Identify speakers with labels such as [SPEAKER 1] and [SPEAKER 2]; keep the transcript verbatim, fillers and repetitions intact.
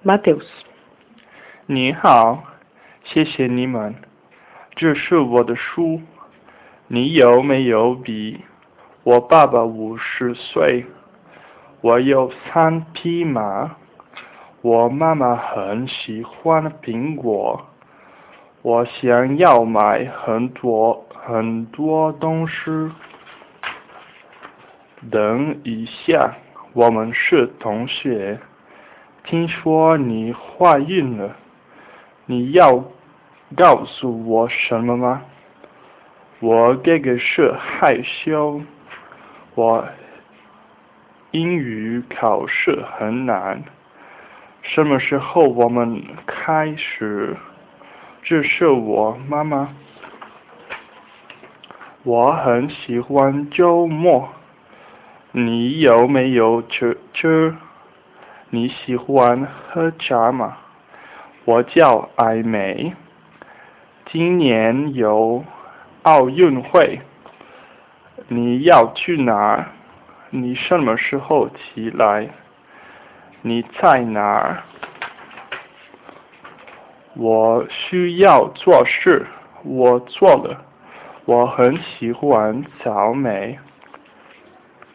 [SPEAKER 1] Mateus。
[SPEAKER 2] 你好，谢谢你们。这是我的书。你有没有笔？我爸爸五十岁，我有三匹马。我妈妈很喜欢苹果。我想要买很多很多东西。等一下，我们是同学。听说你怀孕了，你要告诉我什么吗？我哥哥是害羞，我英语考试很难。什么时候我们开始？这是我妈妈。我很喜欢周末。你有没有吃吃？你喜欢喝茶吗？我叫艾美。今年有奥运会，你要去哪？你什么时候起来？你在哪儿？我需要做事，我做了。我很喜欢草莓。